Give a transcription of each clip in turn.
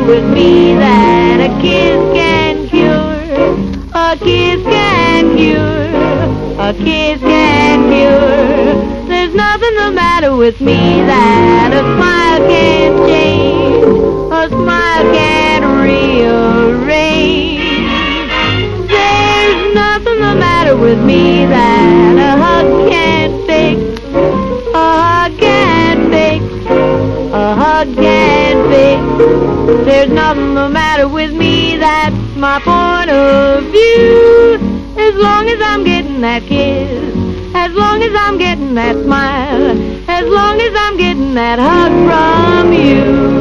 with me that a kiss can cure. A kiss can cure. A kiss can cure. There's nothing the matter with me that a smile can't change. A smile can't rearrange. There's nothing the matter with me that a hug can't fix. A hug can't fix. A hug can't fix. There's nothing the matter with me, that's my point of view. As long as I'm getting that kiss, as long as I'm getting that smile, as long as I'm getting that hug from you.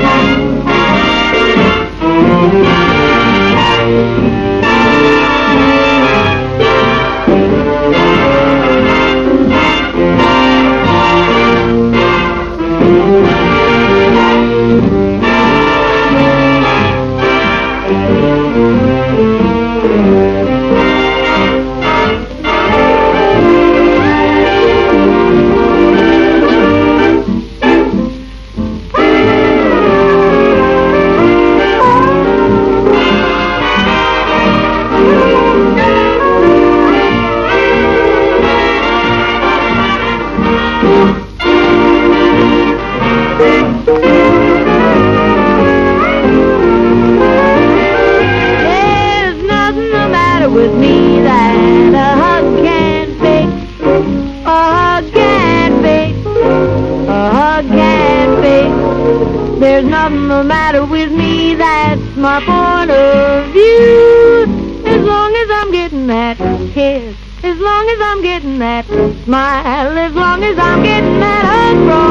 With me that a hug can't fix. A hug can't fix. A hug can't fix. There's nothing the matter with me, that's my point of view. As long as I'm getting that kiss, as long as I'm getting that smile, as long as I'm getting that hug from